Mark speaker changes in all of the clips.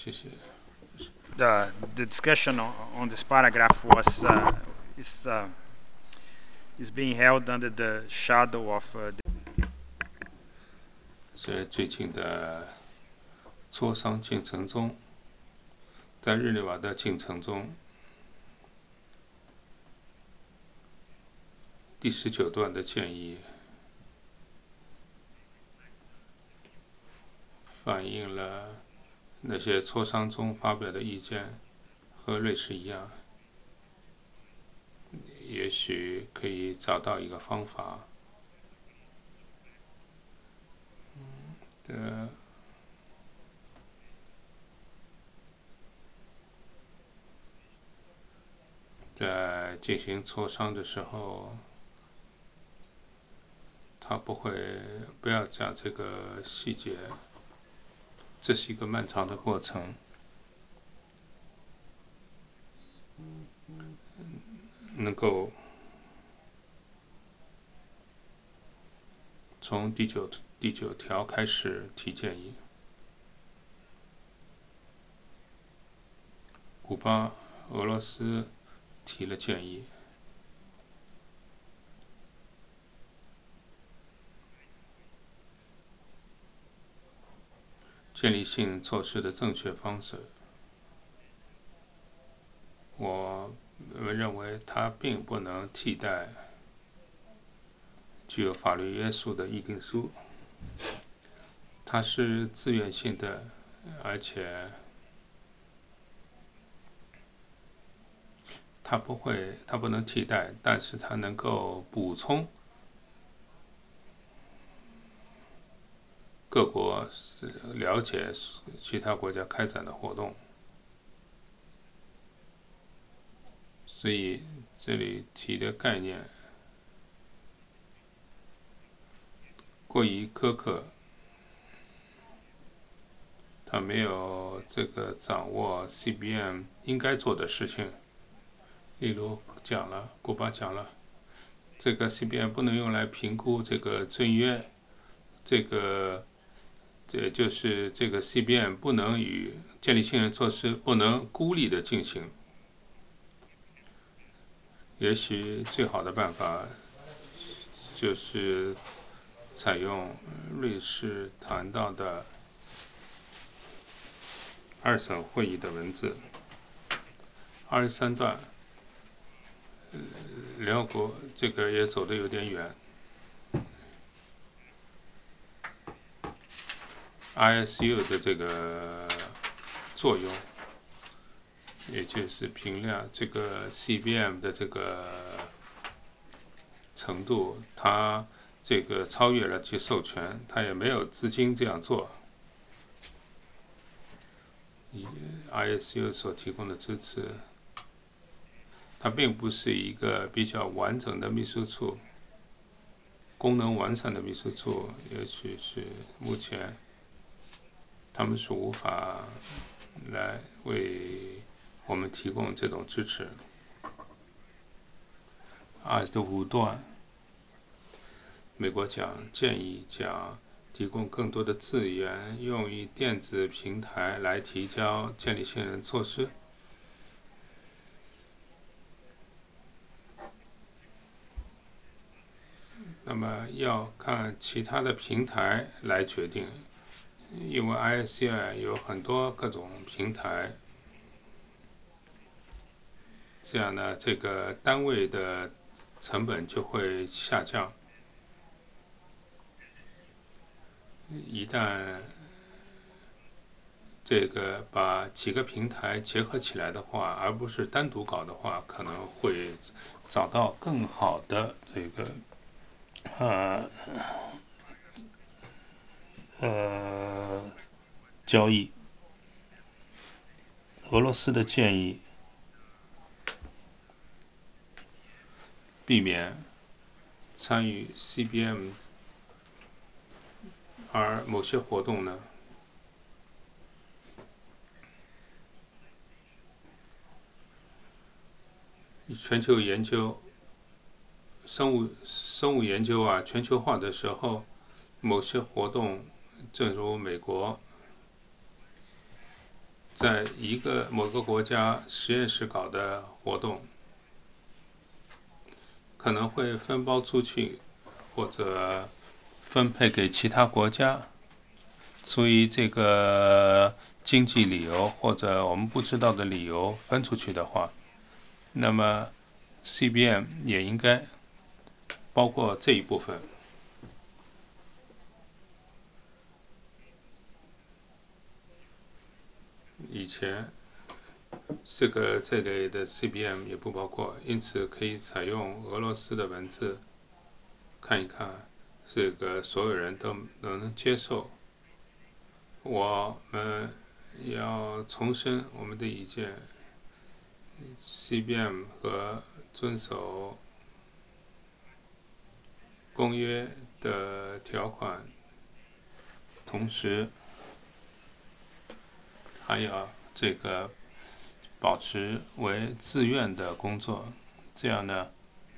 Speaker 1: 谢谢。
Speaker 2: The discussion on this paragraph was is is being held under the shadow of
Speaker 1: 在最近的磋商进程中，在日内瓦的进程中，第19段的建议反映了那些磋商中发表的意见，和瑞士一样，也许可以找到一个方法，在进行磋商的时候，他不要讲这个细节，这是一个漫长的过程，能够从第九条开始提建议。古巴、俄罗斯提了建议，建立性措施的正确方式。我们认为它并不能替代具有法律约束的议定书，它是自愿性的，而且它不能替代，但是它能够补充各国了解其他国家开展的活动。所以这里提的概念过于苛刻，他没有这个掌握 CBM 应该做的事情。例如古巴讲了，这个 CBM 不能用来评估这个尊约，这就是这个 CBM 不能与建立信任措施不能孤立的进行。也许最好的办法就是采用瑞士谈到的二审会议的文字。23段，联合国这个也走得有点远。ISU 的这个作用，也就是评量这个 CBM 的这个程度，它这个超越了其授权，它也没有资金这样做。ISU 所提供的支持，它并不是一个比较完整的秘书处，功能完善的秘书处，也许是目前他们是无法来为我们提供这种支持。25段，美国建议提供更多的资源用于电子平台来提交建立信任措施。那么要看其他的平台来决定，因为 ISCI 有很多各种平台，这样呢，这个单位的成本就会下降。一旦这个把几个平台结合起来的话，而不是单独搞的话，可能会找到更好的这个交易。俄罗斯的建议避免参与 CBM， 而某些活动呢，全球研究生物研究啊，全球化的时候，某些活动，正如美国在某个国家实验室搞的活动，可能会分包出去，或者分配给其他国家。出于这个经济理由或者我们不知道的理由分出去的话，那么 CBM 也应该包括这一部分。以前这类的 CBM 也不包括，因此可以采用俄罗斯的文字看一看，这个所有人都能接受。我们要重申我们的意见 ，CBM 和遵守公约的条款，同时还要这个保持为自愿的工作，这样呢，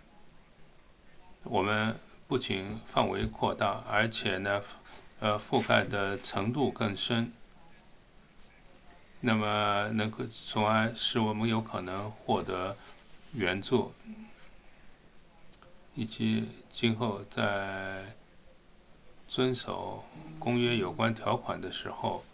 Speaker 1: 我们不仅范围扩大，而且呢，覆盖的程度更深，那么能够从而使我们有可能获得援助，以及今后在遵守公约有关条款的时候，